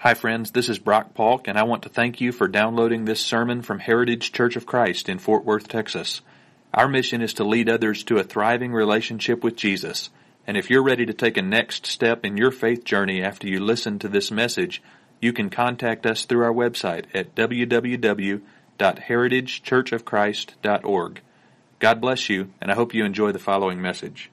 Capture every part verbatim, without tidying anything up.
Hi friends, this is Brock Polk, and I want to thank you for downloading this sermon from Heritage Church of Christ in Fort Worth, Texas. Our mission is to lead others to a thriving relationship with Jesus, and if you're ready to take a next step in your faith journey after you listen to this message, you can contact us through our website at w w w dot heritage church of christ dot org. God bless you, and I hope you enjoy the following message.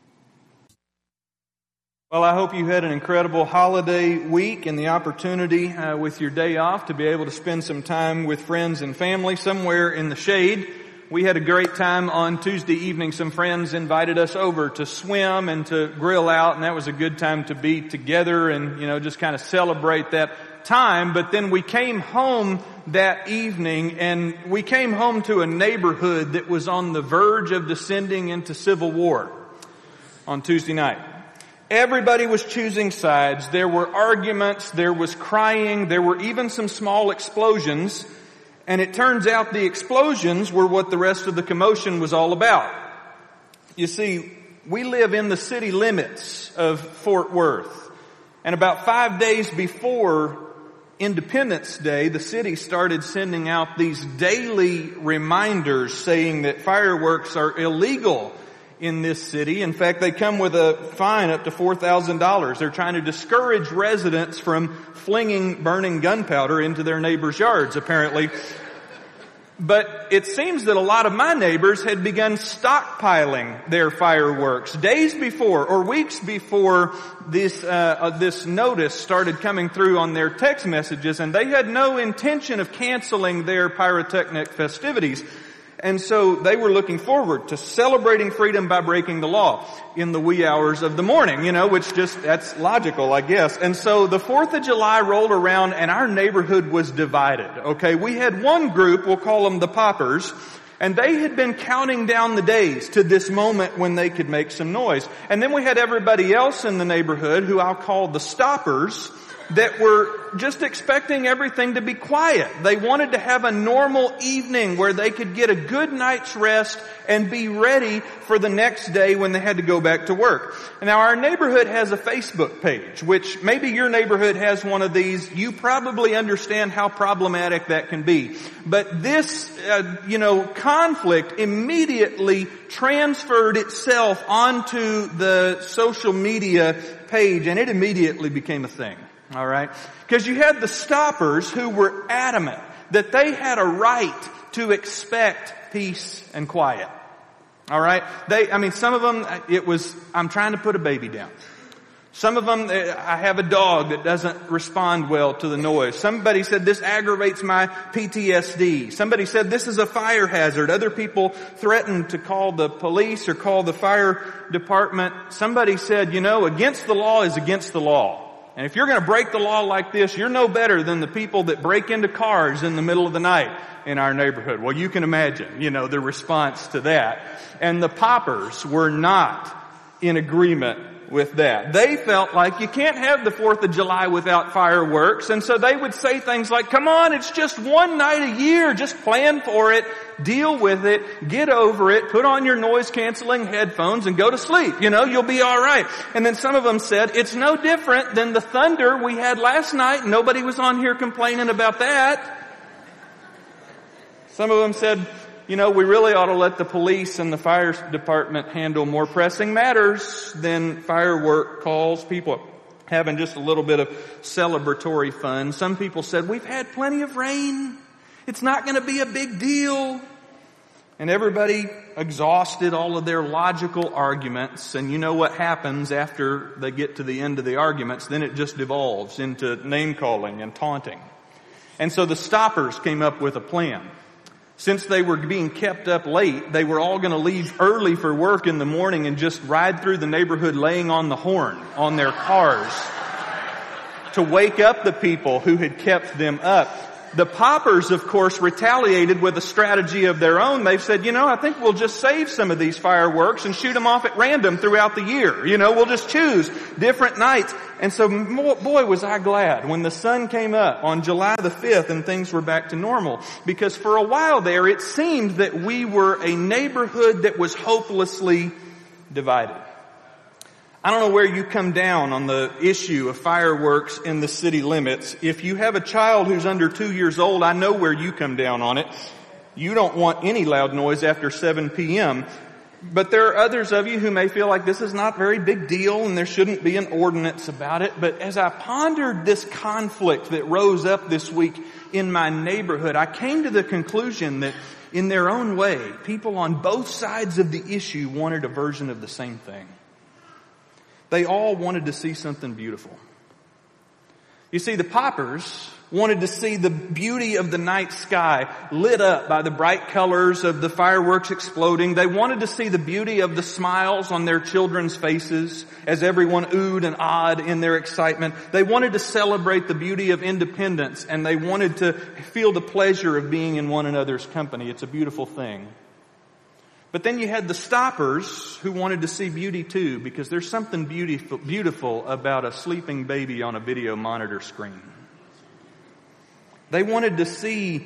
Well, I hope you had an incredible holiday week and the opportunity uh, with your day off to be able to spend some time with friends and family somewhere in the shade. We had a great time on Tuesday evening. Some friends invited us over to swim and to grill out, and that was a good time to be together and, you know, just kind of celebrate that time. But then we came home that evening, and we came home to a neighborhood that was on the verge of descending into civil war on Tuesday night. Everybody was choosing sides. There were arguments, there was crying, there were even some small explosions. And it turns out the explosions were what the rest of the commotion was all about. You see, we live in the city limits of Fort Worth. And about five days before Independence Day, the city started sending out these daily reminders saying that fireworks are illegal in this city. In fact, they come with a fine up to four thousand dollars. They're trying to discourage residents from flinging burning gunpowder into their neighbors' yards, apparently. But it seems that a lot of my neighbors had begun stockpiling their fireworks days before or weeks before this, uh, uh, this notice started coming through on their text messages, and they had no intention of canceling their pyrotechnic festivities. And so they were looking forward to celebrating freedom by breaking the law in the wee hours of the morning, you know, which just, that's logical, I guess. And so the fourth of July rolled around and our neighborhood was divided, okay? We had one group, we'll call them the Poppers, and they had been counting down the days to this moment when they could make some noise. And then we had everybody else in the neighborhood, who I'll call the Stoppers, that were just expecting everything to be quiet. They wanted to have a normal evening where they could get a good night's rest and be ready for the next day when they had to go back to work. Now, our neighborhood has a Facebook page, which maybe your neighborhood has one of these. You probably understand how problematic that can be. But this, uh, you know, conflict immediately transferred itself onto the social media page, and it immediately became a thing. All right? Because you had the Stoppers who were adamant that they had a right to expect peace and quiet. All right? They, I mean, some of them, it was, I'm trying to put a baby down. Some of them, I have a dog that doesn't respond well to the noise. Somebody said this aggravates my P T S D. Somebody said this is a fire hazard. Other people threatened to call the police or call the fire department. Somebody said, you know, against the law is against the law. And if you're going to break the law like this, you're no better than the people that break into cars in the middle of the night in our neighborhood. Well, you can imagine, you know, the response to that. And the Poppers were not in agreement with that. They felt like you can't have the fourth of July without fireworks. And so they would say things like, come on, it's just one night a year. Just plan for it. Deal with it. Get over it. Put on your noise-canceling headphones and go to sleep. You know, you'll be all right. And then some of them said, it's no different than the thunder we had last night. Nobody was on here complaining about that. Some of them said, you know, we really ought to let the police and the fire department handle more pressing matters than firework calls. People having just a little bit of celebratory fun. Some people said, we've had plenty of rain. It's not going to be a big deal. And everybody exhausted all of their logical arguments. And you know what happens after they get to the end of the arguments? Then it just devolves into name-calling and taunting. And so the Stoppers came up with a plan. Since they were being kept up late, they were all going to leave early for work in the morning and just ride through the neighborhood laying on the horn on their cars to wake up the people who had kept them up. The Poppers, of course, retaliated with a strategy of their own. They've said, you know, I think we'll just save some of these fireworks and shoot them off at random throughout the year. You know, we'll just choose different nights. And so, boy, was I glad when the sun came up on July the fifth and things were back to normal. Because for a while there, it seemed that we were a neighborhood that was hopelessly divided. I don't know where you come down on the issue of fireworks in the city limits. If you have a child who's under two years old, I know where you come down on it. You don't want any loud noise after seven p.m. But there are others of you who may feel like this is not a very big deal and there shouldn't be an ordinance about it. But as I pondered this conflict that rose up this week in my neighborhood, I came to the conclusion that in their own way, people on both sides of the issue wanted a version of the same thing. They all wanted to see something beautiful. You see, the Poppers wanted to see the beauty of the night sky lit up by the bright colors of the fireworks exploding. They wanted to see the beauty of the smiles on their children's faces as everyone oohed and awed in their excitement. They wanted to celebrate the beauty of independence, and they wanted to feel the pleasure of being in one another's company. It's a beautiful thing. But then you had the stoppers who wanted to see beauty too, because there's something beautiful, beautiful about a sleeping baby on a video monitor screen. They wanted to see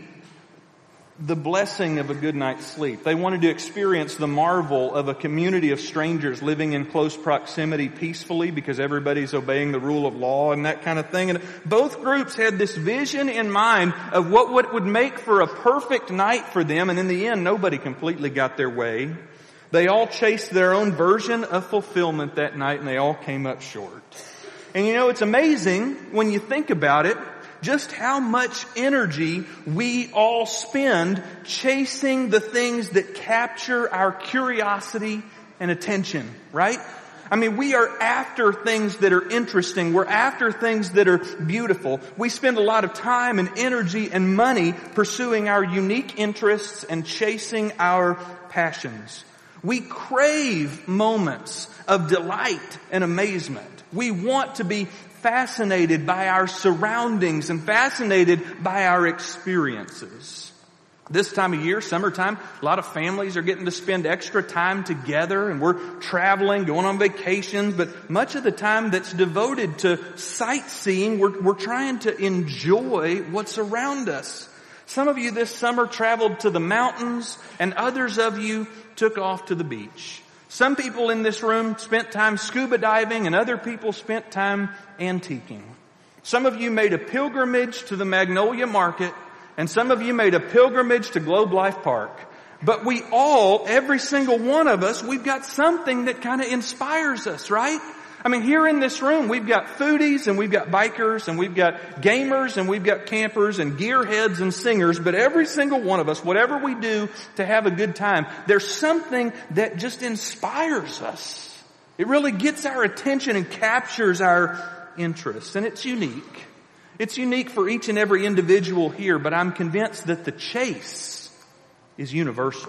the blessing of a good night's sleep. They wanted to experience the marvel of a community of strangers living in close proximity peacefully because everybody's obeying the rule of law and that kind of thing. And both groups had this vision in mind of what would make for a perfect night for them. And in the end, nobody completely got their way. They all chased their own version of fulfillment that night, and they all came up short. And you know, it's amazing when you think about it, just how much energy we all spend chasing the things that capture our curiosity and attention, right? I mean, we are after things that are interesting. We're after things that are beautiful. We spend a lot of time and energy and money pursuing our unique interests and chasing our passions. We crave moments of delight and amazement. We want to be fascinated by our surroundings and fascinated by our experiences. This time of year, summertime, a lot of families are getting to spend extra time together, and we're traveling, going on vacations, but much of the time that's devoted to sightseeing, we're, we're trying to enjoy what's around us. Some of you this summer traveled to the mountains, and others of you took off to the beach. Some people in this room spent time scuba diving, and other people spent time antiquing. Some of you made a pilgrimage to the Magnolia Market, and some of you made a pilgrimage to Globe Life Park. But we all, every single one of us, we've got something that kind of inspires us, right? I mean, here in this room, we've got foodies, and we've got bikers, and we've got gamers, and we've got campers, and gearheads, and singers. But every single one of us, whatever we do to have a good time, there's something that just inspires us. It really gets our attention and captures our interest. And it's unique. It's unique for each and every individual here, but I'm convinced that the chase is universal.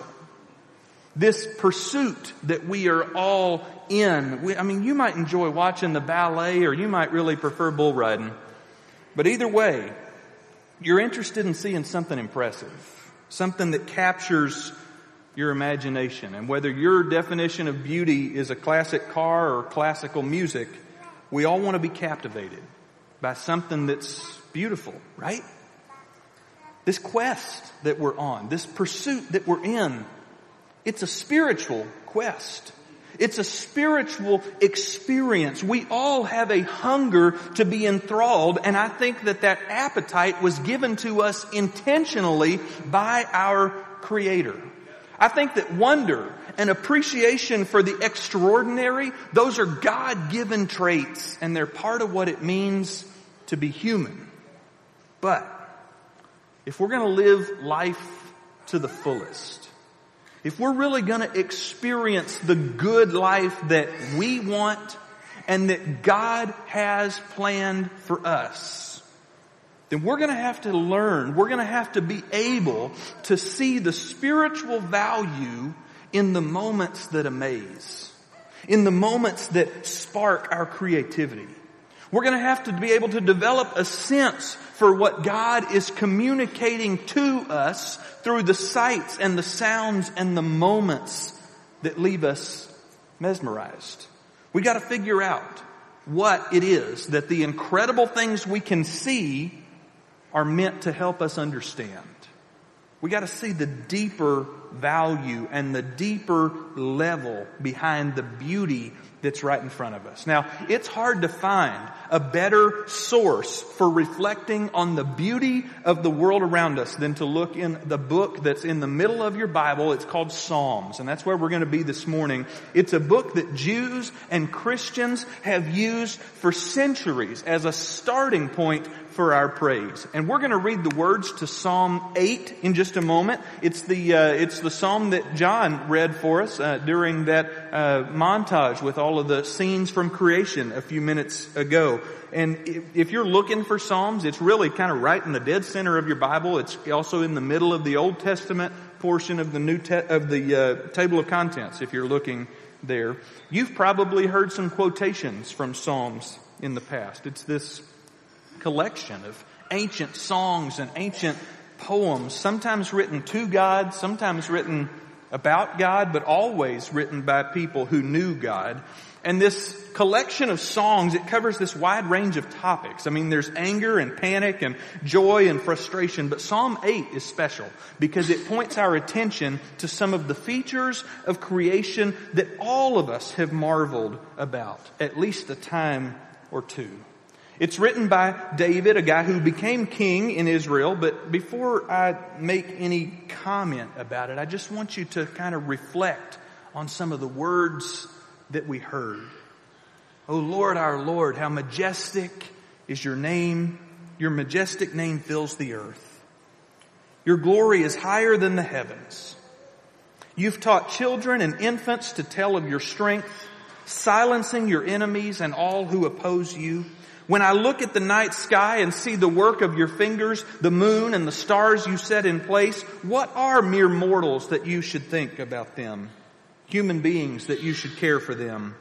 This pursuit that we are all in. We, I mean, you might enjoy watching the ballet, or you might really prefer bull riding. But either way, you're interested in seeing something impressive, something that captures your imagination. And whether your definition of beauty is a classic car or classical music, we all want to be captivated by something that's beautiful, right? This quest that we're on, this pursuit that we're in, it's a spiritual quest. It's a spiritual experience. We all have a hunger to be enthralled, and I think that that appetite was given to us intentionally by our Creator. I think that wonder and appreciation for the extraordinary, those are God-given traits, and they're part of what it means to be human. But if we're going to live life to the fullest, if we're really going to experience the good life that we want and that God has planned for us, then we're going to have to learn, we're going to have to be able to see the spiritual value in the moments that amaze, in the moments that spark our creativity. We're going to have to be able to develop a sense for what God is communicating to us through the sights and the sounds and the moments that leave us mesmerized. We got to figure out what it is that the incredible things we can see are meant to help us understand. We got to see the deeper value and the deeper level behind the beauty that's right in front of us. Now, it's hard to find a better source for reflecting on the beauty of the world around us than to look in the book that's in the middle of your Bible. It's called Psalms, and that's where we're going to be this morning. It's a book that Jews and Christians have used for centuries as a starting point for our praise. And we're going to read the words to Psalm eight in just a moment. It's the uh, it's the psalm that John read for us uh, during that uh, montage with all of the scenes from creation a few minutes ago. And if, if you're looking for Psalms, it's really kind of right in the dead center of your Bible. It's also in the middle of the Old Testament portion of the New Te- of the uh, table of contents. If you're looking there, you've probably heard some quotations from Psalms in the past. It's this collection of ancient songs and ancient poems, sometimes written to God, sometimes written about God, but always written by people who knew God. And this collection of songs, it covers this wide range of topics. I mean, there's anger and panic and joy and frustration, but Psalm eight is special because it points our attention to some of the features of creation that all of us have marveled about at least a time or two. It's written by David, a guy who became king in Israel, but before I make any comment about it, I just want you to kind of reflect on some of the words that we heard. Oh Lord, our Lord, how majestic is your name. Your majestic name fills the earth. Your glory is higher than the heavens. You've taught children and infants to tell of your strength, silencing your enemies and all who oppose you. When I look at the night sky and see the work of your fingers, the moon and the stars you set in place, what are mere mortals that you should think about them? Human beings that you should care for them.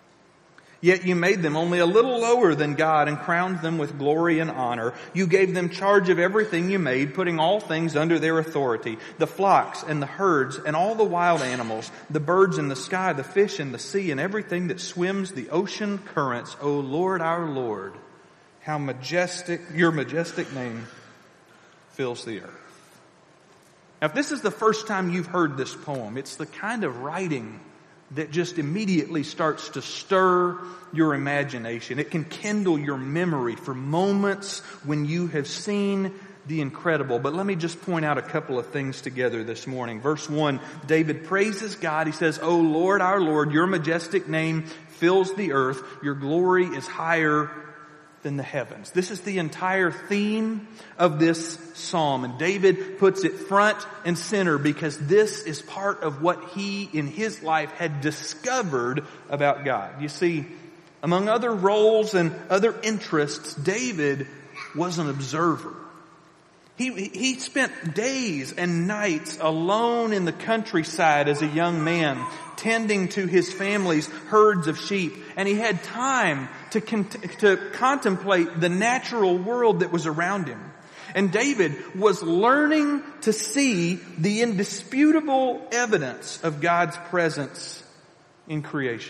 Yet you made them only a little lower than God and crowned them with glory and honor. You gave them charge of everything you made, putting all things under their authority. The flocks and the herds and all the wild animals, the birds in the sky, the fish in the sea, and everything that swims the ocean currents. O Lord, our Lord, how majestic, your majestic name fills the earth. Now, if this is the first time you've heard this poem, it's the kind of writing that just immediately starts to stir your imagination. It can kindle your memory for moments when you have seen the incredible. But let me just point out a couple of things together this morning. Verse one, David praises God. He says, O Lord, our Lord, your majestic name fills the earth. Your glory is higher than the heavens. This is the entire theme of this psalm. And David puts it front and center because this is part of what he in his life had discovered about God. You see, among other roles and other interests, David was an observer. He, he spent days and nights alone in the countryside as a young man, tending to his family's herds of sheep. And he had time to, con- to contemplate the natural world that was around him. And David was learning to see the indisputable evidence of God's presence in creation.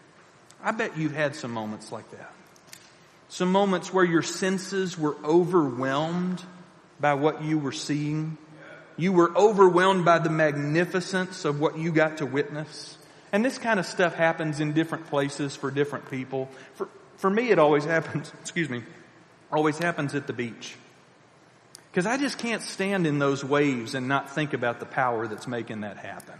I bet you've had some moments like that. Some moments where your senses were overwhelmed by what you were seeing. You were overwhelmed by the magnificence of what you got to witness. And this kind of stuff happens in different places for different people. For, for me, it always happens, excuse me, always happens at the beach. Because I just can't stand in those waves and not think about the power that's making that happen.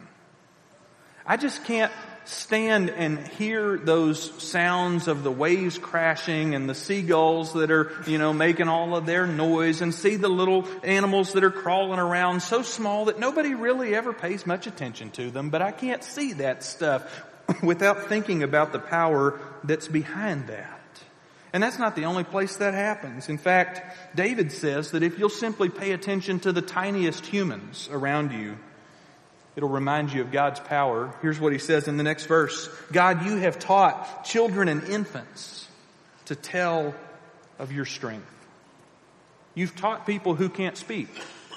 I just can't stand and hear those sounds of the waves crashing and the seagulls that are, you know, making all of their noise, and see the little animals that are crawling around so small that nobody really ever pays much attention to them. But I can't see that stuff without thinking about the power that's behind that. And that's not the only place that happens. In fact, David says that if you'll simply pay attention to the tiniest humans around you, it'll remind you of God's power. Here's what he says in the next verse. God, you have taught children and infants to tell of your strength. You've taught people who can't speak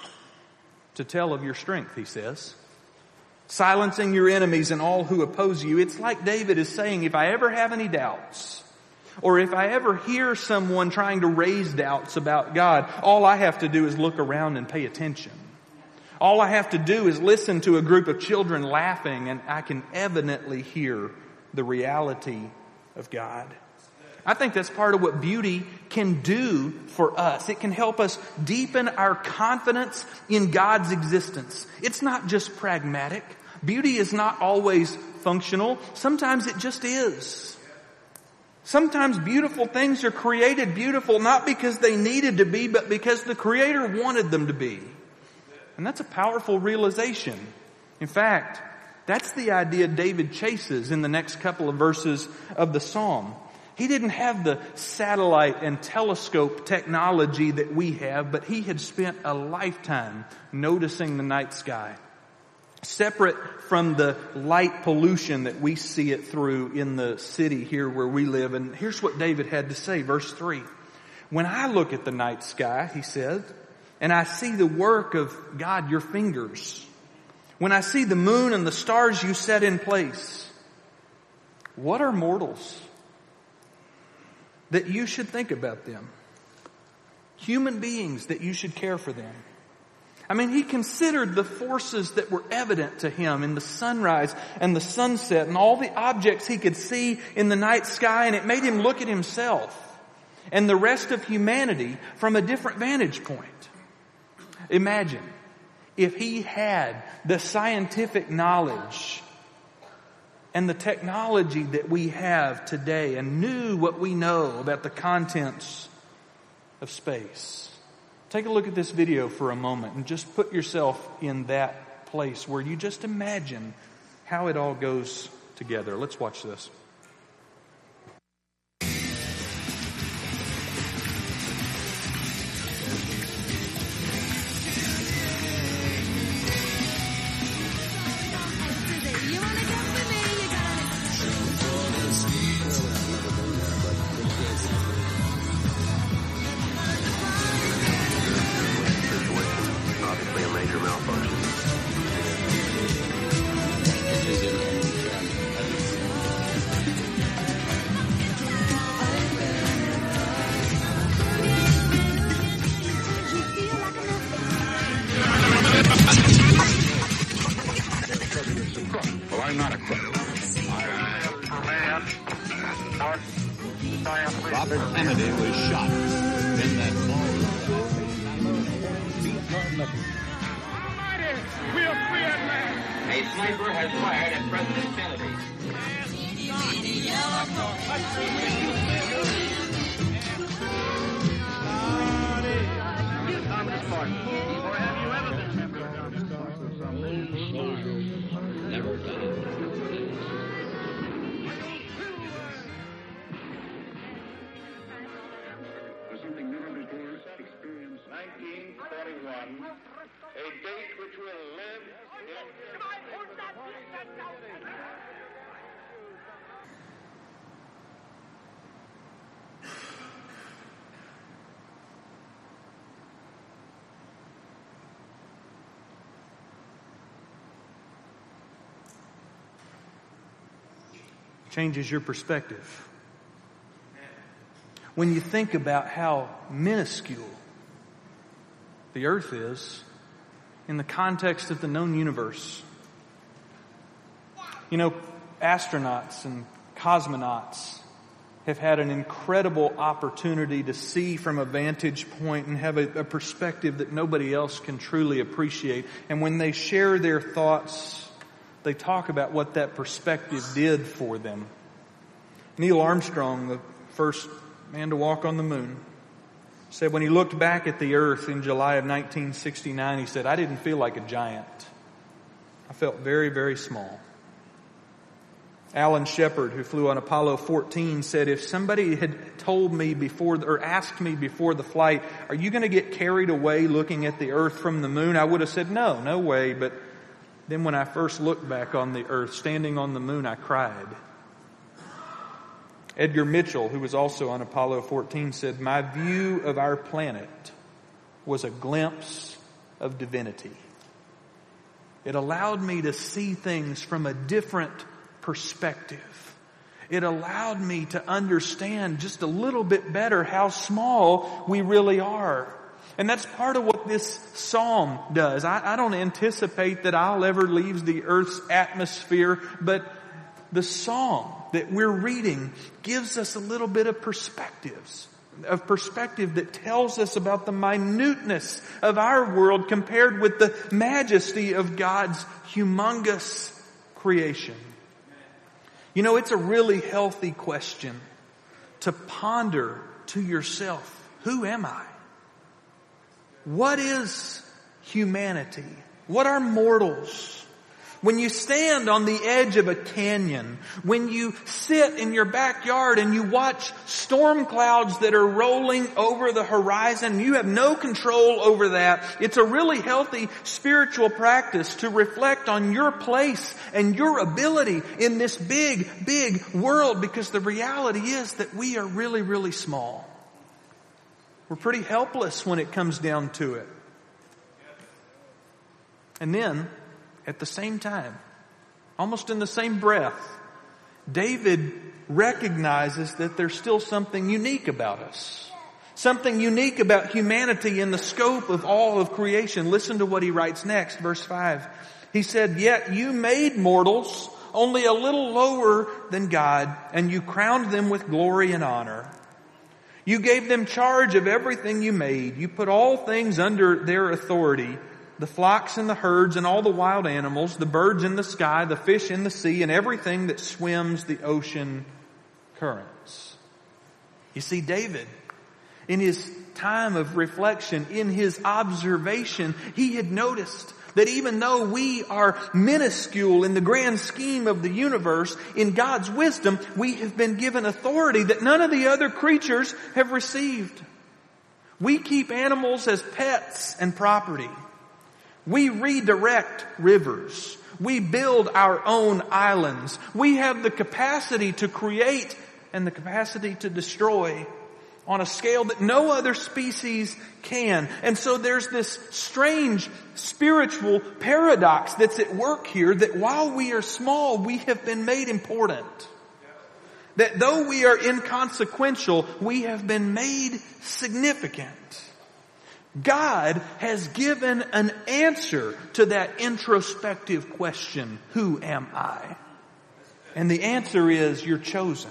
to tell of your strength, he says. Silencing your enemies and all who oppose you. It's like David is saying, if I ever have any doubts, or if I ever hear someone trying to raise doubts about God, all I have to do is look around and pay attention. All I have to do is listen to a group of children laughing, and I can evidently hear the reality of God. I think that's part of what beauty can do for us. It can help us deepen our confidence in God's existence. It's not just pragmatic. Beauty is not always functional. Sometimes it just is. Sometimes beautiful things are created beautiful not because they needed to be, but because the Creator wanted them to be. And that's a powerful realization. In fact, that's the idea David chases in the next couple of verses of the Psalm. He didn't have the satellite and telescope technology that we have, but he had spent a lifetime noticing the night sky. Separate from the light pollution that we see it through in the city here where we live. And here's what David had to say, verse three. When I look at the night sky, he said, and I see the work of God, your fingers. When I see the moon and the stars you set in place. What are mortals that you should think about them? Human beings that you should care for them. I mean, he considered the forces that were evident to him in the sunrise and the sunset and all the objects he could see in the night sky, and it made him look at himself and the rest of humanity from a different vantage point. Imagine if he had the scientific knowledge and the technology that we have today and knew what we know about the contents of space. Take a look at this video for a moment and just put yourself in that place where you just imagine how it all goes together. Let's watch this. Robert Kennedy was shot in that ballroom. We are free at last. A sniper has fired at President Kennedy. Communist Party. Or have you ever been a member of the Communist Party? Never done it. nineteen forty-one, a date which will live in... Changes your perspective. When you think about how minuscule the earth is in the context of the known universe. You know, astronauts and cosmonauts have had an incredible opportunity to see from a vantage point and have a, a perspective that nobody else can truly appreciate. And when they share their thoughts, they talk about what that perspective did for them. Neil Armstrong, the first man to walk on the moon, said when he looked back at the earth in July of nineteen sixty-nine, he said, I didn't feel like a giant. I felt very, very small. Alan Shepard, who flew on Apollo fourteen, said, if somebody had told me before, or asked me before the flight, are you going to get carried away looking at the earth from the moon? I would have said, no, no way. But then when I first looked back on the earth, standing on the moon, I cried. Edgar Mitchell, who was also on Apollo fourteen, said, my view of our planet was a glimpse of divinity. It allowed me to see things from a different perspective. It allowed me to understand just a little bit better how small we really are. And that's part of what this psalm does. I, I don't anticipate that I'll ever leave the earth's atmosphere, but the psalm that we're reading gives us a little bit of perspectives, of perspective that tells us about the minuteness of our world compared with the majesty of God's humongous creation. You know, it's a really healthy question to ponder to yourself, who am I? What is humanity? What are mortals? When you stand on the edge of a canyon, when you sit in your backyard and you watch storm clouds that are rolling over the horizon, you have no control over that. It's a really healthy spiritual practice to reflect on your place and your ability in this big, big world, because the reality is that we are really, really small. We're pretty helpless when it comes down to it. And then, at the same time, almost in the same breath, David recognizes that there's still something unique about us. Something unique about humanity in the scope of all of creation. Listen to what he writes next, verse five. He said, "Yet you made mortals only a little lower than God, and you crowned them with glory and honor. You gave them charge of everything you made. You put all things under their authority, the flocks and the herds and all the wild animals, the birds in the sky, the fish in the sea, and everything that swims the ocean currents." You see, David, in his time of reflection, in his observation, he had noticed that even though we are minuscule in the grand scheme of the universe, in God's wisdom, we have been given authority that none of the other creatures have received. We keep animals as pets and property. We redirect rivers. We build our own islands. We have the capacity to create and the capacity to destroy on a scale that no other species can. And so there's this strange spiritual paradox that's at work here, that while we are small, we have been made important. That though we are inconsequential, we have been made significant. God has given an answer to that introspective question, who am I? And the answer is, you're chosen.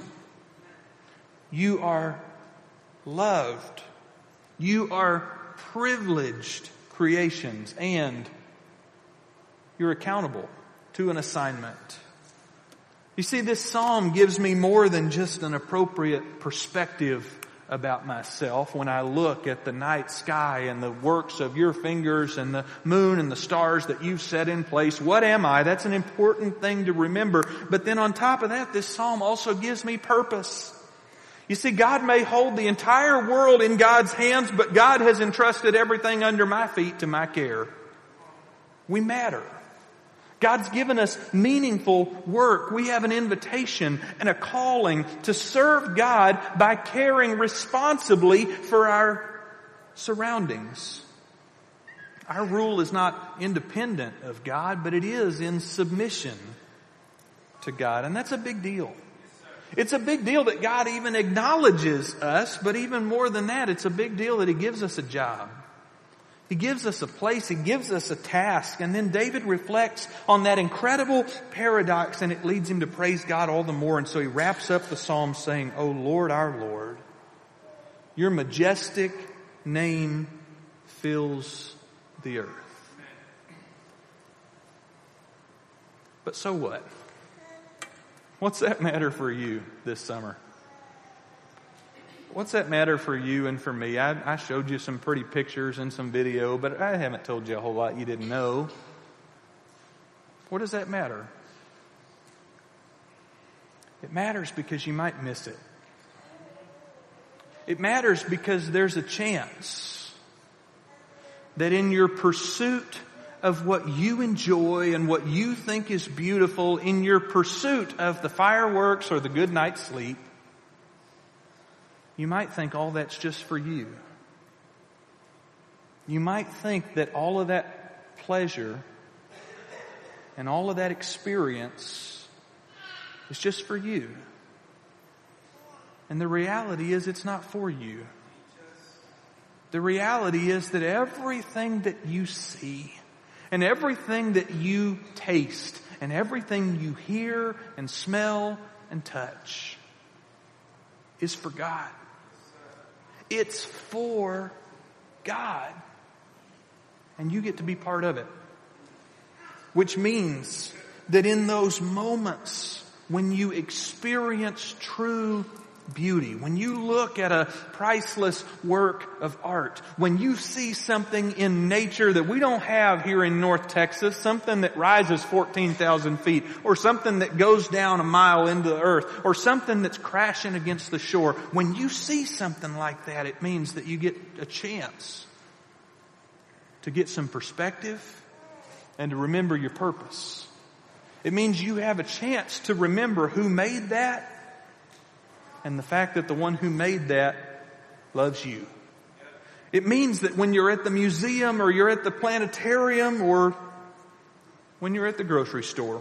You are loved. You are privileged creations, and you're accountable to an assignment. You see, this psalm gives me more than just an appropriate perspective about myself when I look at the night sky and the works of your fingers and the moon and the stars that you've set in place. What am I? That's an important thing to remember. But then on top of that, this psalm also gives me purpose. You see, God may hold the entire world in God's hands, but God has entrusted everything under my feet to my care. We matter. God's given us meaningful work. We have an invitation and a calling to serve God by caring responsibly for our surroundings. Our rule is not independent of God, but it is in submission to God. And that's a big deal. It's a big deal that God even acknowledges us, but even more than that, it's a big deal that He gives us a job. He gives us a place, He gives us a task. And then David reflects on that incredible paradox, and it leads him to praise God all the more. And so he wraps up the psalm saying, "O Lord, our Lord, your majestic name fills the earth." But so what? What's that matter for you this summer? What's that matter for you and for me? I, I showed you some pretty pictures and some video, but I haven't told you a whole lot you didn't know. What does that matter? It matters because you might miss it. It matters because there's a chance that in your pursuit of what you enjoy and what you think is beautiful, in your pursuit of the fireworks or the good night's sleep, you might think all that's just for you. You might think that all of that pleasure and all of that experience is just for you. And the reality is, it's not for you. The reality is that everything that you see and everything that you taste and everything you hear and smell and touch is for God. It's for God. And you get to be part of it. Which means that in those moments when you experience true beauty, when you look at a priceless work of art, when you see something in nature that we don't have here in North Texas, something that rises fourteen thousand feet, or something that goes down a mile into the earth, or something that's crashing against the shore, when you see something like that, it means that you get a chance to get some perspective and to remember your purpose. It means you have a chance to remember who made that and the fact that the one who made that loves you. It means that when you're at the museum or you're at the planetarium or when you're at the grocery store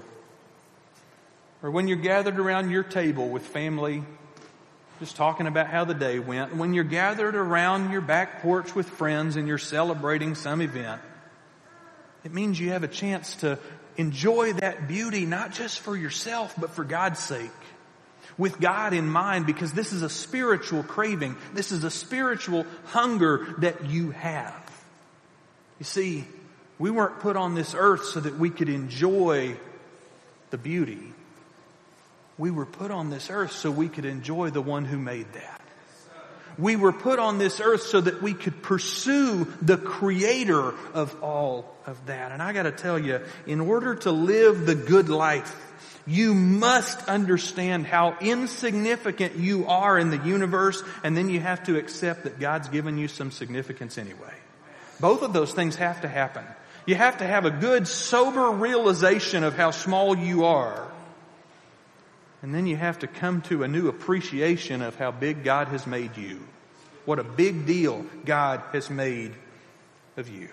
or when you're gathered around your table with family just talking about how the day went, when you're gathered around your back porch with friends and you're celebrating some event, it means you have a chance to enjoy that beauty not just for yourself but for God's sake. With God in mind, because this is a spiritual craving. This is a spiritual hunger that you have. You see, we weren't put on this earth so that we could enjoy the beauty. We were put on this earth so we could enjoy the one who made that. We were put on this earth so that we could pursue the creator of all of that. And I got to tell you, in order to live the good life, you must understand how insignificant you are in the universe, and then you have to accept that God's given you some significance anyway. Both of those things have to happen. You have to have a good, sober realization of how small you are. And then you have to come to a new appreciation of how big God has made you. What a big deal God has made of you.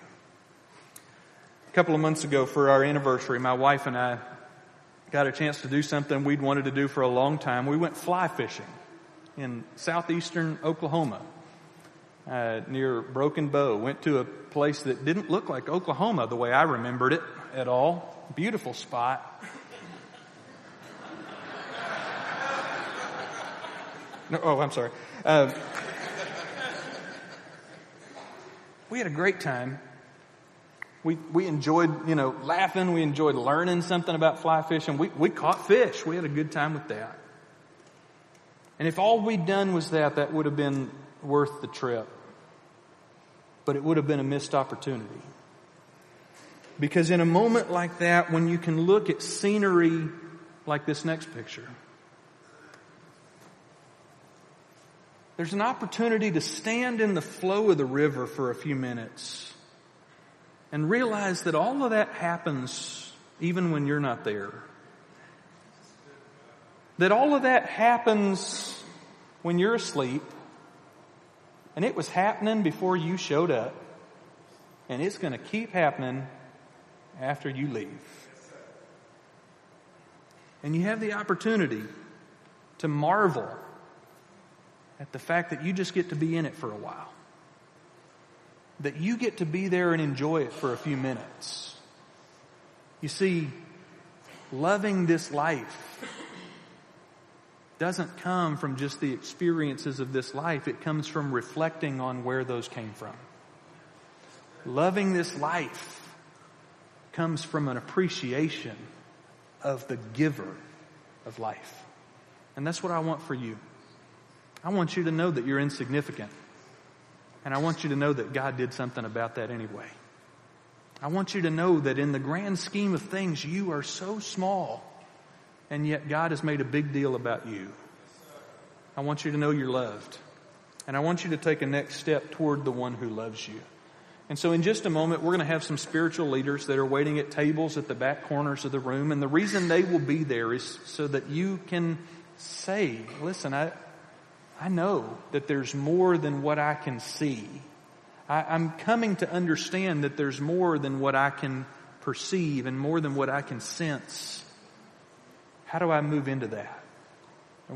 A couple of months ago for our anniversary, my wife and I got a chance to do something we'd wanted to do for a long time. We went fly fishing in southeastern Oklahoma, uh, near Broken Bow. Went to a place that didn't look like Oklahoma the way I remembered it at all. Beautiful spot. No, oh, I'm sorry. Uh, we had a great time. We we enjoyed, you know, laughing. We enjoyed learning something about fly fishing. We we caught fish. We had a good time with that. And if all we'd done was that, that would have been worth the trip. But it would have been a missed opportunity. Because in a moment like that, when you can look at scenery like this next picture, there's an opportunity to stand in the flow of the river for a few minutes and realize that all of that happens even when you're not there. That all of that happens when you're asleep, and it was happening before you showed up, and it's going to keep happening after you leave. And you have the opportunity to marvel at the fact that you just get to be in it for a while. That you get to be there and enjoy it for a few minutes. You see, loving this life doesn't come from just the experiences of this life. It comes from reflecting on where those came from. Loving this life comes from an appreciation of the giver of life. And that's what I want for you. I want you to know that you're insignificant. And I want you to know that God did something about that anyway. I want you to know that in the grand scheme of things, you are so small, and yet God has made a big deal about you. I want you to know you're loved. And I want you to take a next step toward the one who loves you. And so in just a moment, we're going to have some spiritual leaders that are waiting at tables at the back corners of the room. And the reason they will be there is so that you can say, listen, I... I know that there's more than what I can see. I, I'm coming to understand that there's more than what I can perceive and more than what I can sense. How do I move into that?